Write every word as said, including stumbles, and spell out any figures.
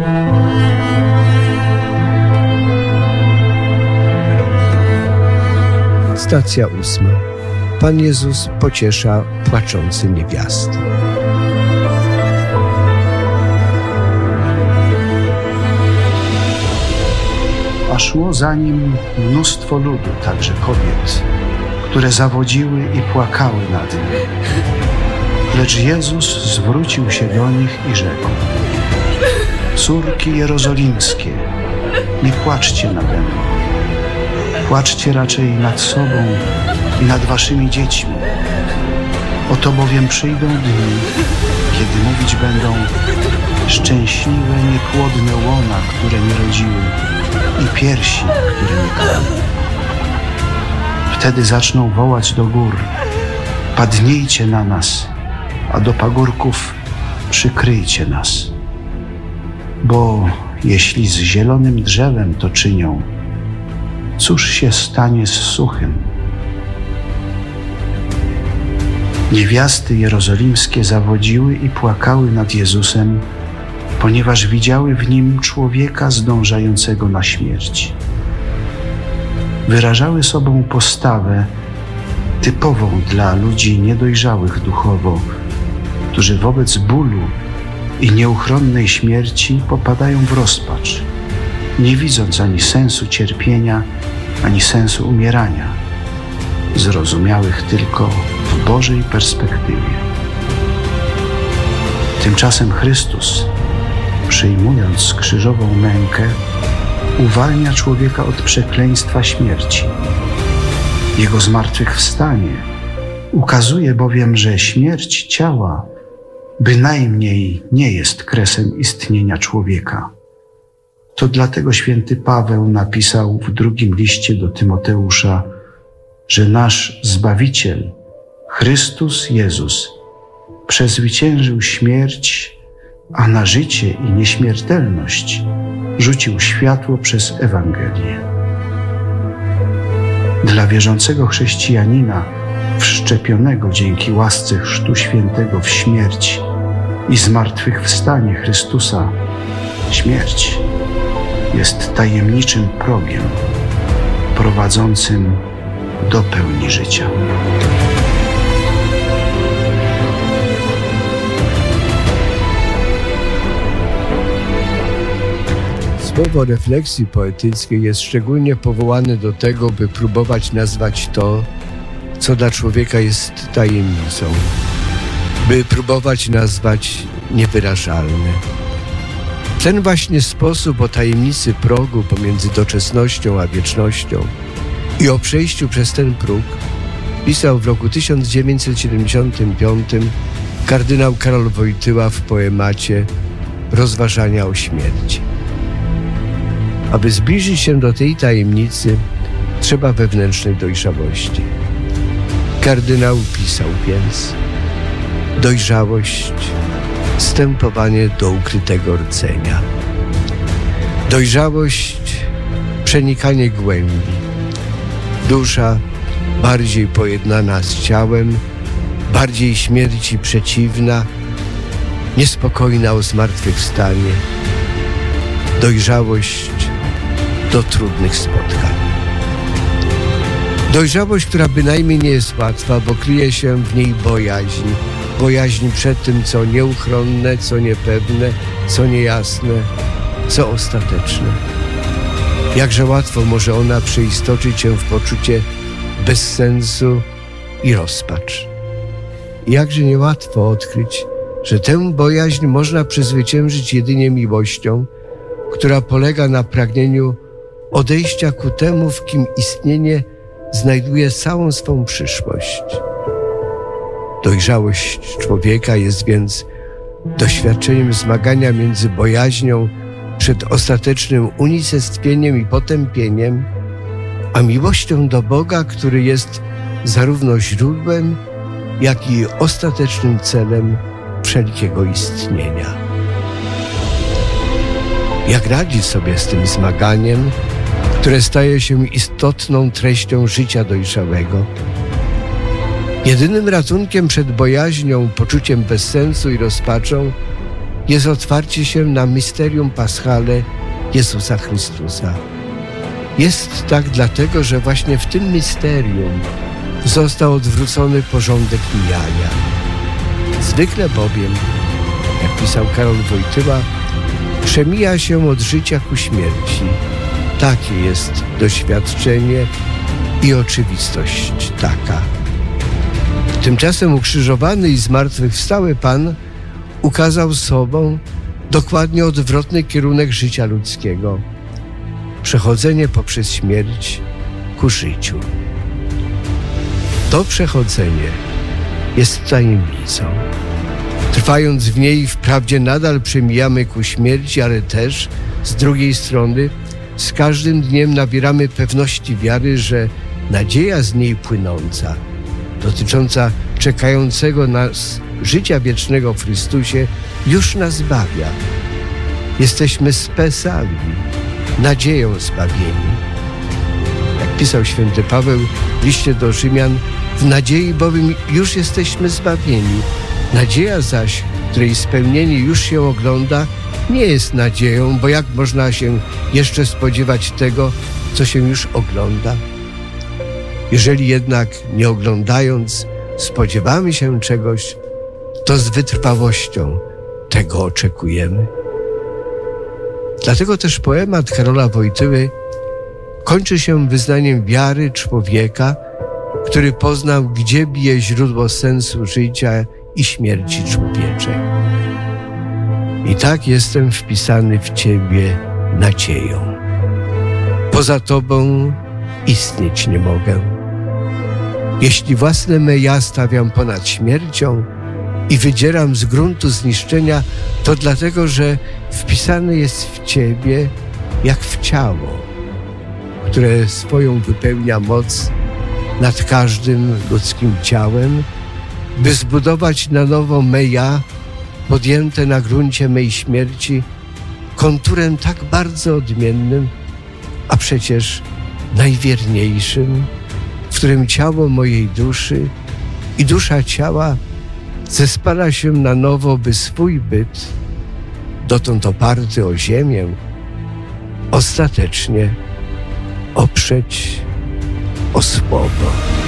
Stacja ósma. Pan Jezus pociesza płaczące niewiasty. A szło za nim mnóstwo ludu, także kobiet, które zawodziły i płakały nad nim. Lecz Jezus zwrócił się do nich i rzekł: córki jerozolimskie, nie płaczcie nade mną. Płaczcie raczej nad sobą i nad waszymi dziećmi. Oto bowiem przyjdą dni, kiedy mówić będą: szczęśliwe niepłodne łona, które nie rodziły, i piersi, które nie karmią. Wtedy zaczną wołać do gór: padnijcie na nas, a do pagórków przykryjcie nas. Bo jeśli z zielonym drzewem to czynią, cóż się stanie z suchym? Niewiasty jerozolimskie zawodziły i płakały nad Jezusem, ponieważ widziały w Nim człowieka zdążającego na śmierć. Wyrażały sobą postawę typową dla ludzi niedojrzałych duchowo, którzy wobec bólu i nieuchronnej śmierci popadają w rozpacz, nie widząc ani sensu cierpienia, ani sensu umierania, zrozumiałych tylko w Bożej perspektywie. Tymczasem Chrystus, przyjmując krzyżową mękę, uwalnia człowieka od przekleństwa śmierci. Jego zmartwychwstanie ukazuje bowiem, że śmierć ciała bynajmniej nie jest kresem istnienia człowieka. To dlatego święty Paweł napisał w drugim liście do Tymoteusza, że nasz Zbawiciel, Chrystus Jezus, przezwyciężył śmierć, a na życie i nieśmiertelność rzucił światło przez Ewangelię. Dla wierzącego chrześcijanina, wszczepionego dzięki łasce Chrztu Świętego w śmierć i zmartwychwstanie Chrystusa, śmierć jest tajemniczym progiem prowadzącym do pełni życia. Słowo refleksji poetyckiej jest szczególnie powołane do tego, by próbować nazwać to, co dla człowieka jest tajemnicą, by próbować nazwać niewyrażalne. W ten właśnie sposób o tajemnicy progu pomiędzy doczesnością a wiecznością i o przejściu przez ten próg pisał w roku tysiąc dziewięćset siedemdziesiątym piątym kardynał Karol Wojtyła w poemacie Rozważania o śmierci. Aby zbliżyć się do tej tajemnicy, trzeba wewnętrznej dojrzałości. Kardynał pisał więc: dojrzałość, wstępowanie do ukrytego rdzenia. Dojrzałość, przenikanie głębi. Dusza bardziej pojednana z ciałem, bardziej śmierci przeciwna, niespokojna o zmartwychwstanie. Dojrzałość do trudnych spotkań. Dojrzałość, która bynajmniej nie jest łatwa, bo kryje się w niej bojaźń. Bojaźń przed tym, co nieuchronne, co niepewne, co niejasne, co ostateczne. Jakże łatwo może ona przeistoczyć się w poczucie bezsensu i rozpacz. Jakże niełatwo odkryć, że tę bojaźń można przezwyciężyć jedynie miłością, która polega na pragnieniu odejścia ku temu, w kim istnienie znajduje całą swą przyszłość. Dojrzałość człowieka jest więc doświadczeniem zmagania między bojaźnią przed ostatecznym unicestwieniem i potępieniem, a miłością do Boga, który jest zarówno źródłem, jak i ostatecznym celem wszelkiego istnienia. Jak radzić sobie z tym zmaganiem, które staje się istotną treścią życia dojrzałego? Jedynym ratunkiem przed bojaźnią, poczuciem bezsensu i rozpaczą jest otwarcie się na misterium paschale Jezusa Chrystusa. Jest tak dlatego, że właśnie w tym misterium został odwrócony porządek mijania. Zwykle bowiem, jak pisał Karol Wojtyła, przemija się od życia ku śmierci. Takie jest doświadczenie i oczywistość taka. Tymczasem ukrzyżowany i zmartwychwstały Pan ukazał sobą dokładnie odwrotny kierunek życia ludzkiego. Przechodzenie poprzez śmierć ku życiu. To przechodzenie jest tajemnicą. Trwając w niej, wprawdzie nadal przemijamy ku śmierci, ale też z drugiej strony z każdym dniem nabieramy pewności wiary, że nadzieja z niej płynąca, dotycząca czekającego nas życia wiecznego w Chrystusie, już nas zbawia. Jesteśmy spesali, nadzieją zbawieni. Jak pisał święty Paweł w liście do Rzymian, w nadziei bowiem już jesteśmy zbawieni. Nadzieja zaś, której spełnienie już się ogląda, nie jest nadzieją, bo jak można się jeszcze spodziewać tego, co się już ogląda? Jeżeli jednak nie oglądając spodziewamy się czegoś, to z wytrwałością tego oczekujemy. Dlatego też poemat Karola Wojtyły kończy się wyznaniem wiary człowieka, który poznał, gdzie bije źródło sensu życia i śmierci człowieczej. I tak jestem wpisany w Ciebie nadzieją. Poza Tobą istnieć nie mogę. Jeśli własne me ja stawiam ponad śmiercią i wydzieram z gruntu zniszczenia, to dlatego, że wpisany jest w Ciebie jak w ciało, które swoją wypełnia moc nad każdym ludzkim ciałem, by zbudować na nowo me ja, podjęte na gruncie mej śmierci, konturem tak bardzo odmiennym, a przecież najwierniejszym, w którym ciało mojej duszy i dusza ciała zespala się na nowo, by swój byt, dotąd oparty o ziemię, ostatecznie oprzeć o słowo.